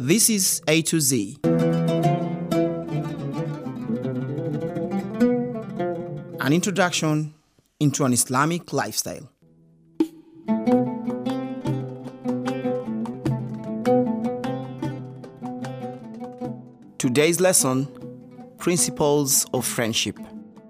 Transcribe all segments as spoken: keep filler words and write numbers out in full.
This is A to Z, an introduction into an Islamic lifestyle. Today's lesson, Principles of Friendship.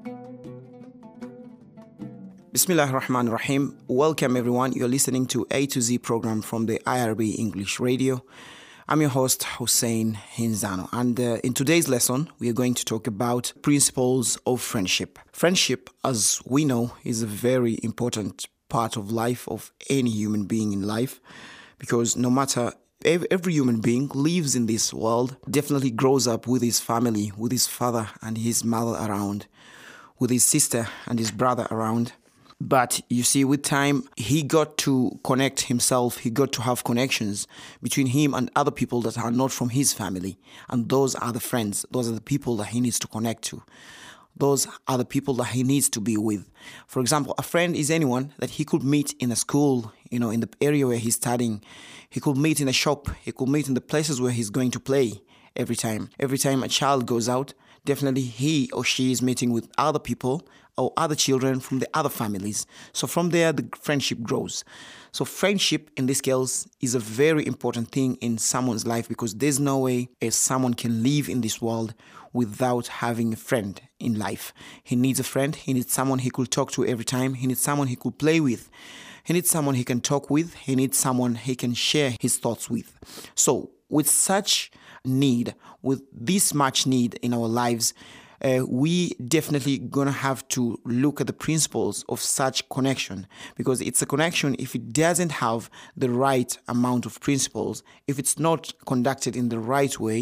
Bismillahir Rahmanir Rahim. Welcome everyone. You're listening to A to Z program from the I R B English Radio. I'm your host, Hussein Hinzano. And uh, in today's lesson, we are going to talk about principles of friendship. Friendship, as we know, is a very important part of life of any human being in life, because no matter every human being lives in this world, definitely grows up with his family, with his father and his mother around, with his sister and his brother around. But you see, with time, he got to connect himself. He got to have connections between him and other people that are not from his family. And those are the friends. Those are the people that he needs to connect to. Those are the people that he needs to be with. For example, a friend is anyone that he could meet in a school, you know, in the area where he's studying. He could meet in a shop. He could meet in the places where he's going to play every time. Every time a child goes out, definitely he or she is meeting with other people or other children from the other families. So from there, the friendship grows. So friendship in this case is a very important thing in someone's life, because there's no way a someone can live in this world without having a friend in life. He needs a friend. He needs someone he could talk to every time. He needs someone he could play with. He needs someone he can talk with. He needs someone he can share his thoughts with. So with such need, with this much need in our lives, Uh, we definitely gonna have to look at the principles of such connection, because it's a connection. If it doesn't have the right amount of principles, if it's not conducted in the right way,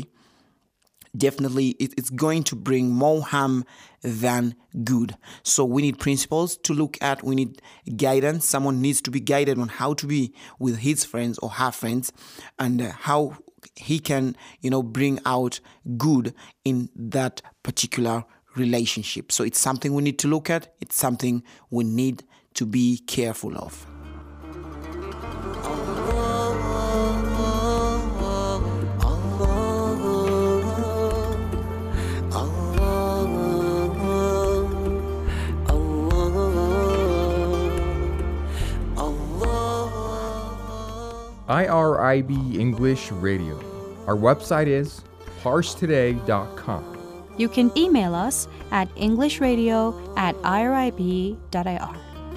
definitely it, it's going to bring more harm than good. So we need principles to look at. We need guidance. Someone needs to be guided on how to be with his friends or her friends, and uh, how he can, you know, bring out good in that particular relationship. So it's something we need to look at. It's something we need to be careful of. I R I B English Radio. Our website is parse today dot com. You can email us at englishradio at irib dot ir.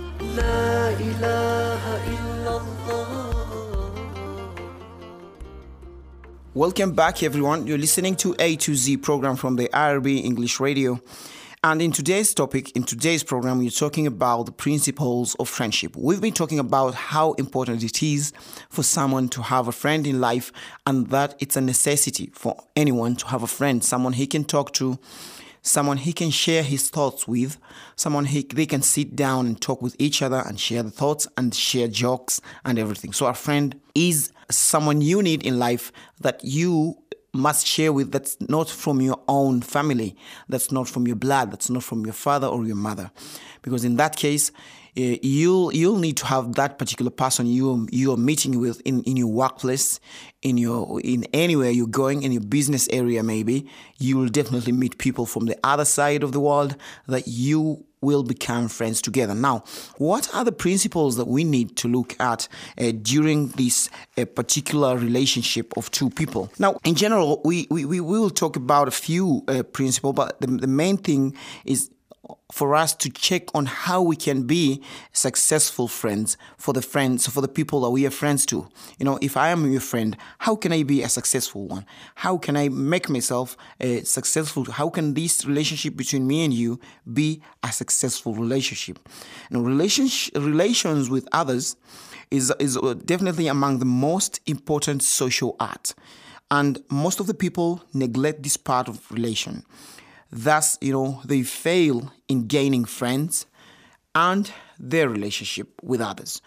Welcome back, everyone. You're listening to A to Z program from the I R B English Radio. And in today's topic, in today's program, we're talking about the principles of friendship. We've been talking about how important it is for someone to have a friend in life, and that it's a necessity for anyone to have a friend, someone he can talk to, someone he can share his thoughts with, someone he, they can sit down and talk with each other and share the thoughts and share jokes and everything. So a friend is someone you need in life that you must share with, that's not from your own family, that's not from your blood, that's not from your father or your mother. Because in that case, uh, you'll you'll need to have that particular person you you are meeting with in, in your workplace, in your in anywhere you're going, in your business area maybe. You will definitely meet people from the other side of the world that you will become friends together. Now, what are the principles that we need to look at uh, during this uh, particular relationship of two people? Now, in general, we, we, we will talk about a few uh, principles, but the, the main thing is for us to check on how we can be successful friends for the friends, for the people that we are friends to. You know, if I am your friend, how can I be a successful one? How can I make myself uh, successful? How can this relationship between me and you be a successful relationship? And relationship, relations with others is, is definitely among the most important social art. And most of the people neglect this part of relation. Thus, you know, they fail in gaining friends and their relationship with others.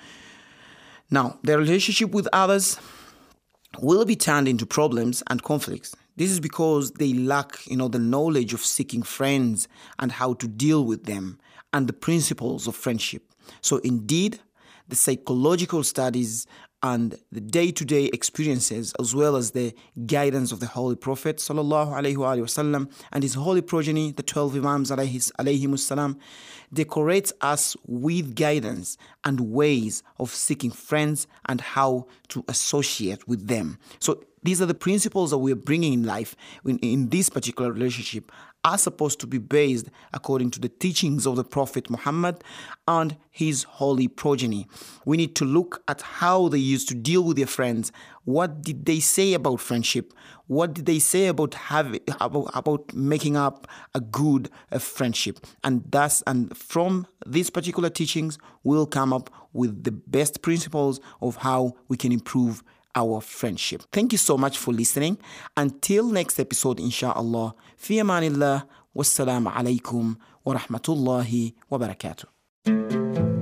Now, their relationship with others will be turned into problems and conflicts. This is because they lack, you know, the knowledge of seeking friends and how to deal with them and the principles of friendship. So indeed, the psychological studies and the day-to-day experiences, as well as the guidance of the Holy Prophet sallallahu alaihi wasallam and his holy progeny, the twelve Imams alayhimus salam, decorates us with guidance and ways of seeking friends and how to associate with them. So these are the principles that we are bringing in life in, in this particular relationship, are supposed to be based according to the teachings of the Prophet Muhammad and his holy progeny. We need to look at how they used to deal with their friends. What did they say about friendship? What did they say about having about, about making up a good uh, friendship? And thus, and from these particular teachings, we'll come up with the best principles of how we can improve our friendship. Thank you so much for listening. Until next episode, inshallah. Fi amanillah. Wassalamu alaikum wa rahmatullahi wa barakatuh.